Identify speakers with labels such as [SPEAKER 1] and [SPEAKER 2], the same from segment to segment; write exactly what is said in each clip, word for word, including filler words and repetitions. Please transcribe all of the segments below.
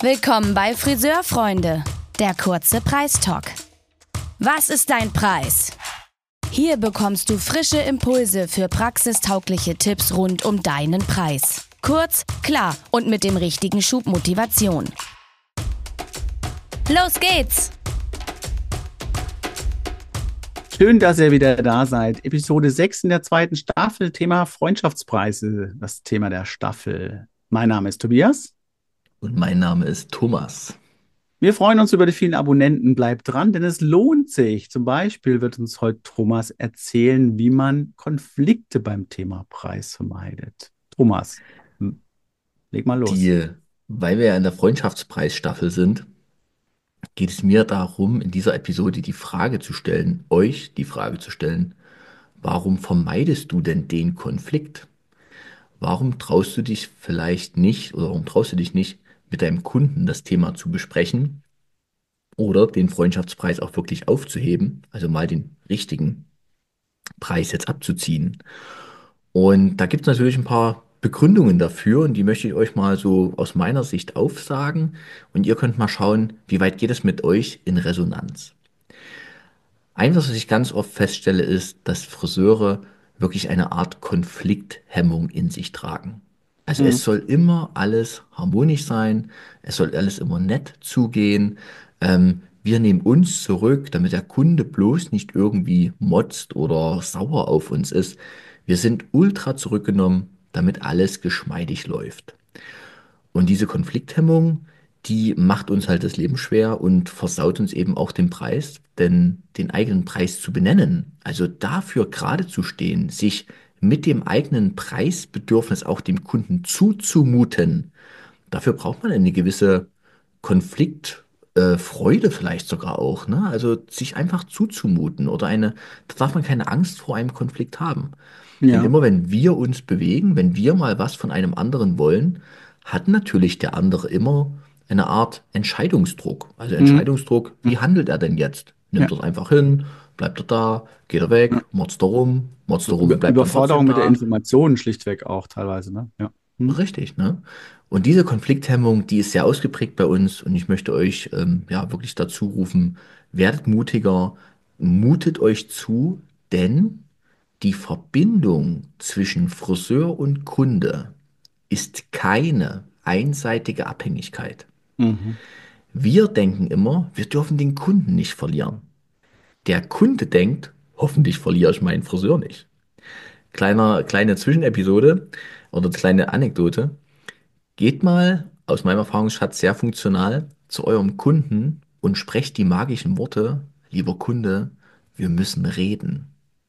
[SPEAKER 1] Willkommen bei Friseurfreunde, der kurze Preistalk. Was ist dein Preis? Hier bekommst du frische Impulse für praxistaugliche Tipps rund um deinen Preis. Kurz, klar und mit dem richtigen Schub Motivation. Los geht's!
[SPEAKER 2] Schön, dass ihr wieder da seid. Episode sechs in der zweiten Staffel, Thema Freundschaftspreise, das Thema der Staffel. Mein Name ist Tobias.
[SPEAKER 3] Und mein Name ist Thomas.
[SPEAKER 2] Wir freuen uns über die vielen Abonnenten. Bleibt dran, denn es lohnt sich. Zum Beispiel wird uns heute Thomas erzählen, wie man Konflikte beim Thema Preis vermeidet. Thomas, leg mal los.
[SPEAKER 3] Die, weil wir ja in der Freundschaftspreisstaffel sind, geht es mir darum, in dieser Episode die Frage zu stellen, euch die Frage zu stellen, warum vermeidest du denn den Konflikt? Warum traust du dich vielleicht nicht oder warum traust du dich nicht, mit deinem Kunden das Thema zu besprechen oder den Freundschaftspreis auch wirklich aufzuheben, also mal den richtigen Preis jetzt abzuziehen? Und da gibt es natürlich ein paar Begründungen dafür und die möchte ich euch mal so aus meiner Sicht aufsagen und ihr könnt mal schauen, wie weit geht es mit euch in Resonanz. Eins, was ich ganz oft feststelle, ist, dass Friseure wirklich eine Art Konflikthemmung in sich tragen. Also
[SPEAKER 2] Mhm.
[SPEAKER 3] es soll immer alles harmonisch sein, es soll alles immer nett zugehen. Ähm, wir nehmen uns zurück, damit der Kunde bloß nicht irgendwie motzt oder sauer auf uns ist. Wir sind ultra zurückgenommen, damit alles geschmeidig läuft. Und diese Konflikthemmung, die macht uns halt das Leben schwer und versaut uns eben auch den Preis, denn den eigenen Preis zu benennen, also dafür gerade zu stehen, sich mit dem eigenen Preisbedürfnis auch dem Kunden zuzumuten, dafür braucht man eine gewisse Konfliktfreude äh, Freude vielleicht sogar auch, ne? Also sich einfach zuzumuten oder eine, da darf man keine Angst vor einem Konflikt haben. Denn
[SPEAKER 2] Ja.
[SPEAKER 3] immer wenn wir uns bewegen, wenn wir mal was von einem anderen wollen, hat natürlich der andere immer eine Art Entscheidungsdruck. Also
[SPEAKER 2] Mhm.
[SPEAKER 3] Entscheidungsdruck, wie
[SPEAKER 2] Mhm.
[SPEAKER 3] handelt er denn jetzt? Nimmt
[SPEAKER 2] Ja.
[SPEAKER 3] er es einfach hin? Bleibt er da? Geht er
[SPEAKER 2] Ja.
[SPEAKER 3] weg? Motzt er rum? Motzt
[SPEAKER 2] So
[SPEAKER 3] er rum
[SPEAKER 2] Über
[SPEAKER 3] und bleibt dann trotzdem
[SPEAKER 2] Überforderung mit der
[SPEAKER 3] da?
[SPEAKER 2] Information schlichtweg auch teilweise, ne? Ja. Mhm.
[SPEAKER 3] Richtig, ne? Und diese Konflikthemmung, die ist sehr ausgeprägt bei uns und ich möchte euch ähm, ja wirklich dazu rufen, werdet mutiger, mutet euch zu, denn die Verbindung zwischen Friseur und Kunde ist keine einseitige Abhängigkeit.
[SPEAKER 2] Mhm.
[SPEAKER 3] Wir denken immer, wir dürfen den Kunden nicht verlieren. Der Kunde denkt, hoffentlich verliere ich meinen Friseur nicht. Kleiner, kleine Zwischenepisode oder kleine Anekdote. Geht mal, aus meinem Erfahrungsschatz sehr funktional, zu eurem Kunden und sprecht die magischen Worte, lieber Kunde, wir müssen reden.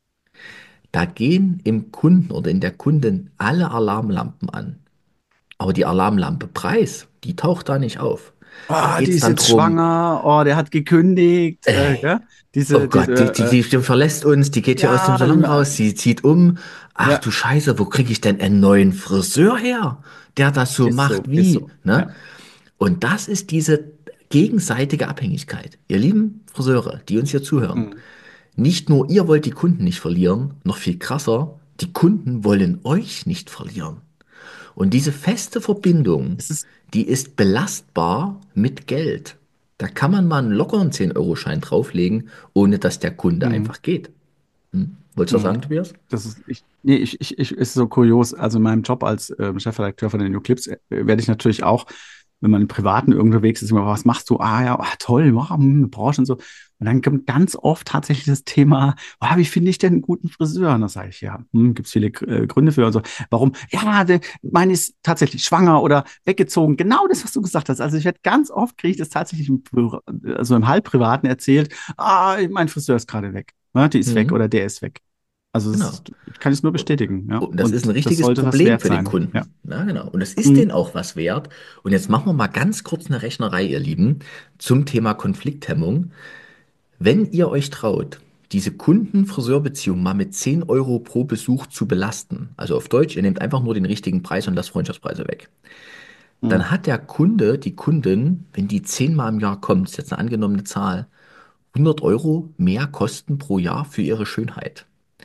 [SPEAKER 3] Da gehen im Kunden oder in der Kundin alle Alarmlampen an. Aber die Alarmlampe Preis, die taucht da nicht auf. Da
[SPEAKER 2] Ah, die
[SPEAKER 3] geht es
[SPEAKER 2] ist
[SPEAKER 3] dann
[SPEAKER 2] jetzt
[SPEAKER 3] drum,
[SPEAKER 2] schwanger. Oh, der hat gekündigt. Äh,
[SPEAKER 3] ey,
[SPEAKER 2] ja?
[SPEAKER 3] oh
[SPEAKER 2] Diese,
[SPEAKER 3] Gott, die,
[SPEAKER 2] diese,
[SPEAKER 3] die,
[SPEAKER 2] äh,
[SPEAKER 3] die, die verlässt uns, die geht hier aus dem
[SPEAKER 2] ja,
[SPEAKER 3] Salon raus, sie zieht um. Ach
[SPEAKER 2] ja,
[SPEAKER 3] du Scheiße, wo kriege ich denn einen neuen Friseur her, der das so
[SPEAKER 2] ist so,
[SPEAKER 3] macht
[SPEAKER 2] ist
[SPEAKER 3] wie,
[SPEAKER 2] so.
[SPEAKER 3] ne?
[SPEAKER 2] Ja.
[SPEAKER 3] Und das ist diese gegenseitige Abhängigkeit. Ihr lieben Friseure, die uns hier zuhören,
[SPEAKER 2] Mhm.
[SPEAKER 3] nicht nur ihr wollt die Kunden nicht verlieren, noch viel krasser, die Kunden wollen euch nicht verlieren. Und diese feste Verbindung,
[SPEAKER 2] Es ist,
[SPEAKER 3] die ist belastbar mit Geld. Da kann man mal einen lockeren zehn-Euro-Schein drauflegen, ohne dass der Kunde
[SPEAKER 2] mhm.
[SPEAKER 3] einfach geht. Hm? Wolltest du was
[SPEAKER 2] Mhm.
[SPEAKER 3] sagen, Tobias?
[SPEAKER 2] Das ist, ich, nee, ich, ich, ich, ist so kurios. Also in meinem Job als ähm, Chefredakteur von den New Clips äh, werde ich natürlich auch, wenn man im Privaten unterwegs ist, immer, was machst du? Ah ja, ah, toll, wow, hm, Branche und so. Und dann kommt ganz oft tatsächlich das Thema, ah, wie finde ich denn einen guten Friseur? Und da sage ich, ja, hm, gibt es viele äh, Gründe für und so. Warum? Ja, der, meine ist tatsächlich schwanger oder weggezogen. Genau das, was du gesagt hast. Also ich werde ganz oft, kriege ich das tatsächlich im, Pri- also im Halbprivaten erzählt, ah, mein Friseur ist gerade weg. Ne, die ist weg
[SPEAKER 3] Mhm.
[SPEAKER 2] oder der ist weg. Also es
[SPEAKER 3] Genau.
[SPEAKER 2] ist, ich kann es nur bestätigen, ja.
[SPEAKER 3] Und das ist ein
[SPEAKER 2] Und das
[SPEAKER 3] richtiges
[SPEAKER 2] sollte was
[SPEAKER 3] Problem
[SPEAKER 2] wert
[SPEAKER 3] für den
[SPEAKER 2] sein, ja.
[SPEAKER 3] Kunden. Ja, genau. Und es ist
[SPEAKER 2] Mhm.
[SPEAKER 3] denen auch was wert. Und jetzt machen wir mal ganz kurz eine Rechnerei, ihr Lieben, zum Thema Konflikthemmung. Wenn ihr euch traut, diese Kunden-Friseur-Beziehung mal mit zehn Euro pro Besuch zu belasten, also auf Deutsch, ihr nehmt einfach nur den richtigen Preis und lasst Freundschaftspreise weg,
[SPEAKER 2] Mhm.
[SPEAKER 3] dann hat der Kunde, die Kundin, wenn die zehnmal im Jahr kommt, das ist jetzt eine angenommene Zahl, hundert Euro mehr Kosten pro Jahr für ihre Schönheit.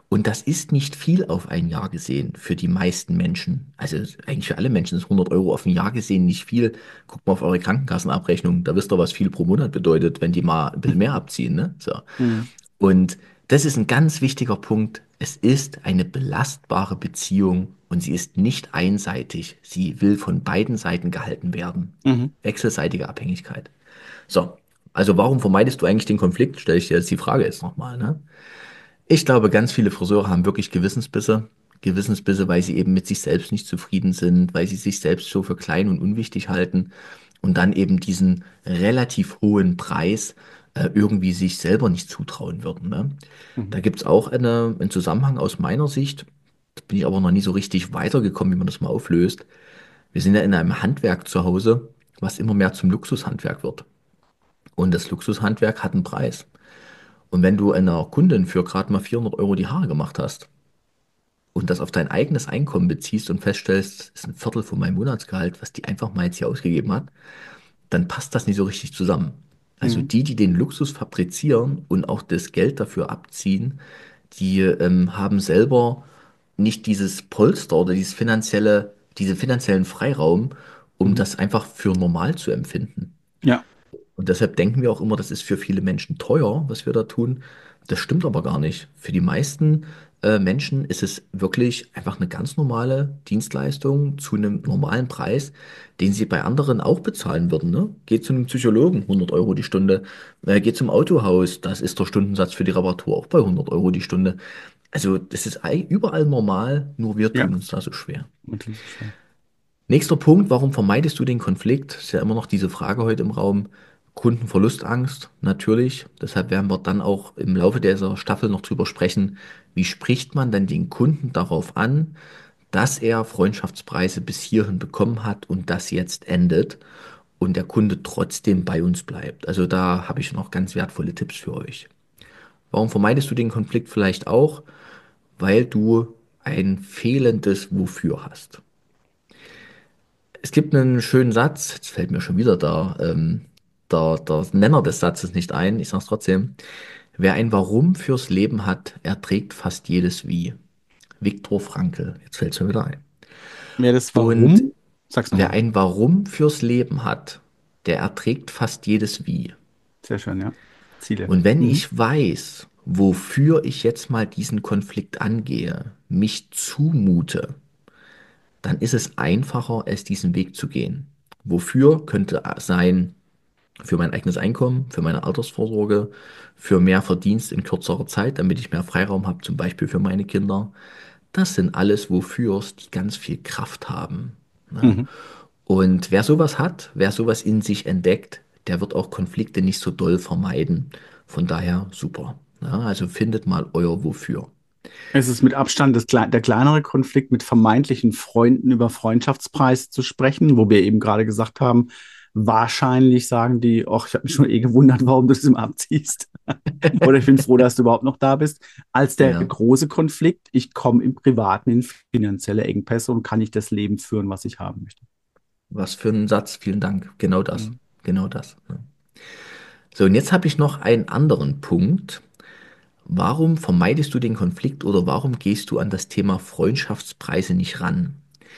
[SPEAKER 3] Und das ist nicht viel auf ein Jahr gesehen für die meisten Menschen. Also eigentlich für alle Menschen ist hundert Euro auf ein Jahr gesehen nicht viel. Guckt mal auf eure Krankenkassenabrechnung, da wisst ihr, was viel pro Monat bedeutet, wenn die mal ein bisschen mehr abziehen, ne? So.
[SPEAKER 2] Mhm.
[SPEAKER 3] Und das ist ein ganz wichtiger Punkt. Es ist eine belastbare Beziehung und sie ist nicht einseitig. Sie will von beiden Seiten gehalten werden.
[SPEAKER 2] Mhm.
[SPEAKER 3] Wechselseitige Abhängigkeit. So, also warum vermeidest du eigentlich den Konflikt? Stelle ich dir jetzt die Frage jetzt nochmal, ne? Ich glaube, ganz viele Friseure haben wirklich Gewissensbisse. Gewissensbisse, weil sie eben mit sich selbst nicht zufrieden sind, weil sie sich selbst so für klein und unwichtig halten und dann eben diesen relativ hohen Preis äh, irgendwie sich selber nicht zutrauen würden. Ne?
[SPEAKER 2] Mhm.
[SPEAKER 3] Da gibt es auch eine, einen Zusammenhang aus meiner Sicht. Da bin ich aber noch nie so richtig weitergekommen, wie man das mal auflöst. Wir sind ja in einem Handwerk zu Hause, was immer mehr zum Luxushandwerk wird. Und das Luxushandwerk hat einen Preis. Und wenn du einer Kundin für gerade mal vierhundert Euro die Haare gemacht hast und das auf dein eigenes Einkommen beziehst und feststellst, das ist ein Viertel von meinem Monatsgehalt, was die einfach mal jetzt hier ausgegeben hat, dann passt das nicht so richtig zusammen. Also
[SPEAKER 2] Mhm.
[SPEAKER 3] die, die den Luxus fabrizieren und auch das Geld dafür abziehen, die ähm, haben selber nicht dieses Polster oder dieses finanzielle, diese finanziellen Freiraum, um
[SPEAKER 2] Mhm.
[SPEAKER 3] das einfach für normal zu empfinden.
[SPEAKER 2] Ja.
[SPEAKER 3] Und deshalb denken wir auch immer, das ist für viele Menschen teuer, was wir da tun. Das stimmt aber gar nicht. Für die meisten äh, Menschen ist es wirklich einfach eine ganz normale Dienstleistung zu einem normalen Preis, den sie bei anderen auch bezahlen würden. Ne? Geht zu einem Psychologen, hundert Euro die Stunde. Äh, geht zum Autohaus, das ist der Stundensatz für die Reparatur auch bei hundert Euro die Stunde. Also das ist ei- überall normal, nur wir
[SPEAKER 2] Ja.
[SPEAKER 3] tun uns da so schwer.
[SPEAKER 2] Und das ist schwer.
[SPEAKER 3] Nächster Punkt, warum vermeidest du den Konflikt? Ist ja immer noch diese Frage heute im Raum. Kundenverlustangst, natürlich. Deshalb werden wir dann auch im Laufe dieser Staffel noch drüber sprechen, wie spricht man denn den Kunden darauf an, dass er Freundschaftspreise bis hierhin bekommen hat und das jetzt endet und der Kunde trotzdem bei uns bleibt. Also da habe ich noch ganz wertvolle Tipps für euch. Warum vermeidest du den Konflikt vielleicht auch? Weil du ein fehlendes Wofür hast. Es gibt einen schönen Satz, jetzt fällt mir schon wieder der, ähm, der, der Nenner des Satzes nicht ein, ich sage es trotzdem. Wer ein Warum fürs Leben hat, erträgt fast jedes Wie. Viktor Frankl, jetzt fällt es mir wieder ein.
[SPEAKER 2] Wer das
[SPEAKER 3] Und
[SPEAKER 2] Warum? Sag's
[SPEAKER 3] wer
[SPEAKER 2] nochmal.
[SPEAKER 3] ein Warum fürs Leben hat, der erträgt fast jedes Wie.
[SPEAKER 2] Sehr schön, ja. Ziele.
[SPEAKER 3] Und wenn
[SPEAKER 2] Mhm.
[SPEAKER 3] ich weiß, wofür ich jetzt mal diesen Konflikt angehe, mich zumute, dann ist es einfacher, es diesen Weg zu gehen. Wofür könnte sein, für mein eigenes Einkommen, für meine Altersvorsorge, für mehr Verdienst in kürzerer Zeit, damit ich mehr Freiraum habe, zum Beispiel für meine Kinder. Das sind alles Wofürs, die ganz viel Kraft haben. Ne?
[SPEAKER 2] Mhm.
[SPEAKER 3] Und wer sowas hat, wer sowas in sich entdeckt, der wird auch Konflikte nicht so doll vermeiden. Von daher super. Ja, also findet mal euer Wofür.
[SPEAKER 2] Es ist mit Abstand das, klei- der kleinere Konflikt, mit vermeintlichen Freunden über Freundschaftspreis zu sprechen, wo wir eben gerade gesagt haben, wahrscheinlich sagen die, ach, ich habe mich schon eh gewundert, warum du das immer abziehst. Oder ich bin froh, dass du überhaupt noch da bist. Als der
[SPEAKER 3] Ja,
[SPEAKER 2] große Konflikt, ich komme im Privaten in finanzielle Engpässe und kann nicht das Leben führen, was ich haben möchte.
[SPEAKER 3] was für ein Satz. Vielen Dank. Genau das.
[SPEAKER 2] Mhm.
[SPEAKER 3] Genau das. Ne? So, und jetzt habe ich noch einen anderen Punkt. Warum vermeidest du den Konflikt oder warum gehst du an das Thema Freundschaftspreise nicht ran?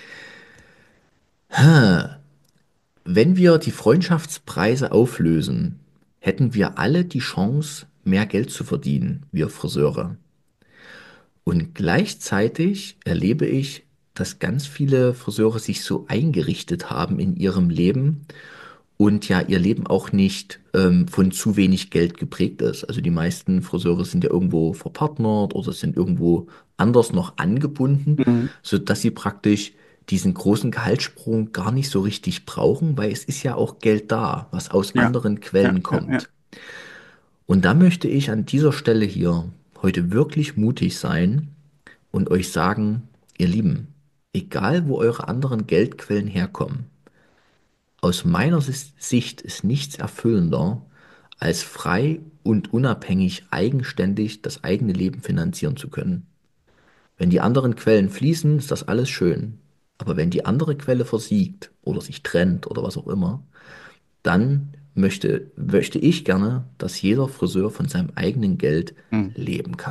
[SPEAKER 3] Wenn wir die Freundschaftspreise auflösen, hätten wir alle die Chance, mehr Geld zu verdienen, wir Friseure. Und gleichzeitig erlebe ich, dass ganz viele Friseure sich so eingerichtet haben in ihrem Leben und ja ihr Leben auch nicht ähm, von zu wenig Geld geprägt ist. Also die meisten Friseure sind ja irgendwo verpartnert oder sind irgendwo anders noch angebunden,
[SPEAKER 2] Mhm.
[SPEAKER 3] sodass sie praktisch diesen großen Gehaltssprung gar nicht so richtig brauchen, weil es ist ja auch Geld da, was aus
[SPEAKER 2] Ja,
[SPEAKER 3] anderen
[SPEAKER 2] ja,
[SPEAKER 3] Quellen
[SPEAKER 2] ja, ja.
[SPEAKER 3] kommt. Und da möchte ich an dieser Stelle hier heute wirklich mutig sein und euch sagen, ihr Lieben, egal wo eure anderen Geldquellen herkommen, aus meiner Sis- Sicht ist nichts erfüllender, als frei und unabhängig eigenständig das eigene Leben finanzieren zu können. Wenn die anderen Quellen fließen, ist das alles schön. Aber wenn die andere Quelle versiegt oder sich trennt oder was auch immer, dann möchte, möchte ich gerne, dass jeder Friseur von seinem eigenen Geld
[SPEAKER 2] Mhm.
[SPEAKER 3] leben kann.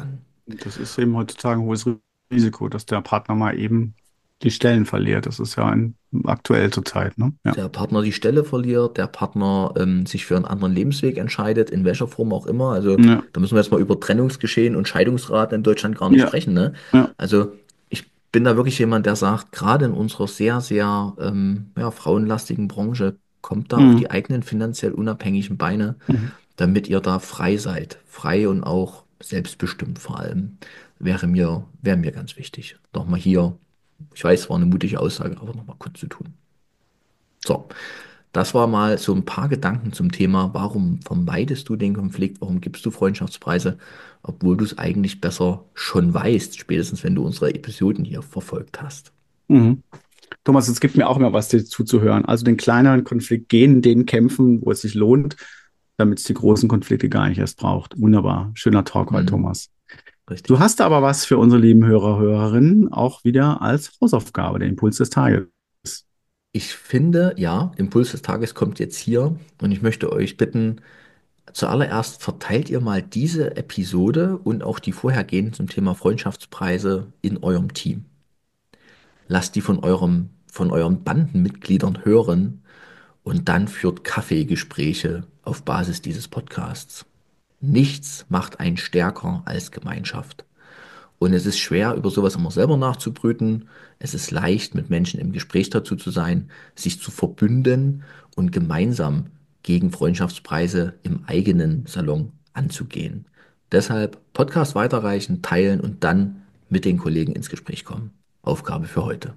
[SPEAKER 2] Das ist eben heutzutage ein hohes Risiko, dass der Partner mal eben die Stellen verliert. Das ist ja ein, aktuell zur Zeit, ne? Ja.
[SPEAKER 3] Der Partner die Stelle verliert, der Partner ähm, sich für einen anderen Lebensweg entscheidet, in welcher Form auch immer. Also
[SPEAKER 2] Ja.
[SPEAKER 3] da müssen wir jetzt mal über Trennungsgeschehen und Scheidungsraten in Deutschland gar nicht
[SPEAKER 2] Ja.
[SPEAKER 3] sprechen, ne?
[SPEAKER 2] Ja.
[SPEAKER 3] Also ich bin da wirklich jemand, der sagt, gerade in unserer sehr, sehr ähm, ja, frauenlastigen Branche, kommt da auf
[SPEAKER 2] Mhm.
[SPEAKER 3] die eigenen finanziell unabhängigen Beine,
[SPEAKER 2] Mhm.
[SPEAKER 3] damit ihr da frei seid. Frei und auch selbstbestimmt vor allem. Wäre mir, wäre mir ganz wichtig. Nochmal hier, ich weiß, es war eine mutige Aussage, aber nochmal kurz zu tun. So, das war mal so ein paar Gedanken zum Thema, warum vermeidest du den Konflikt, warum gibst du Freundschaftspreise, obwohl du es eigentlich besser schon weißt, spätestens wenn du unsere Episoden hier verfolgt hast.
[SPEAKER 2] Mhm. Thomas, es gibt mir auch immer was dir zuzuhören. Also den kleineren Konflikt gehen, den kämpfen, wo es sich lohnt, damit es die großen Konflikte gar nicht erst braucht. Wunderbar. Schöner Talk heute,
[SPEAKER 3] Mhm,
[SPEAKER 2] Thomas. Du
[SPEAKER 3] richtig.
[SPEAKER 2] hast aber was für unsere lieben Hörer, Hörerinnen auch wieder als Hausaufgabe, der Impuls des Tages.
[SPEAKER 3] Ich finde, ja, Impuls des Tages kommt jetzt hier und ich möchte euch bitten, zuallererst verteilt ihr mal diese Episode und auch die vorhergehenden zum Thema Freundschaftspreise in eurem Team. Lasst die von eurem, von euren Bandenmitgliedern hören und dann führt Kaffeegespräche auf Basis dieses Podcasts. Nichts macht einen stärker als Gemeinschaft. Und es ist schwer, über sowas immer selber nachzubrüten. Es ist leicht, mit Menschen im Gespräch dazu zu sein, sich zu verbünden und gemeinsam gegen Freundschaftspreise im eigenen Salon anzugehen. Deshalb Podcast weiterreichen, teilen und dann mit den Kollegen ins Gespräch kommen. Aufgabe für heute.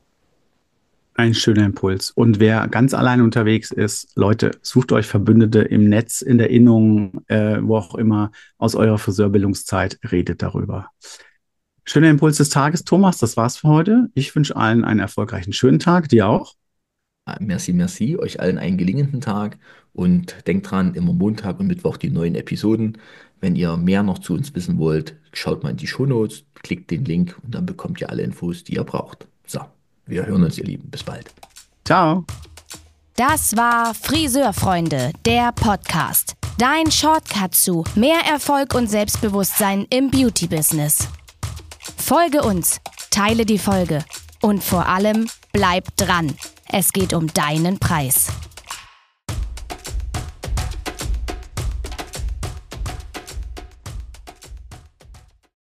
[SPEAKER 2] Ein schöner Impuls. Und wer ganz allein unterwegs ist, Leute, sucht euch Verbündete im Netz, in der Innung, äh, wo auch immer, aus eurer Friseurbildungszeit, redet darüber. Schöner Impuls des Tages, Thomas. Das war's für heute. Ich wünsche allen einen erfolgreichen schönen Tag. Dir auch.
[SPEAKER 3] Merci, merci. Euch allen einen gelingenden Tag und denkt dran, immer Montag und Mittwoch die neuen Episoden. Wenn ihr mehr noch zu uns wissen wollt, schaut mal in die Shownotes, klickt den Link und dann bekommt ihr alle Infos, die ihr braucht. So, wir hören uns, ihr Lieben. Bis bald.
[SPEAKER 2] Ciao.
[SPEAKER 1] Das war Friseurfreunde, der Podcast. Dein Shortcut zu mehr Erfolg und Selbstbewusstsein im Beauty-Business. Folge uns, teile die Folge und vor allem bleib dran. Es geht um deinen Preis.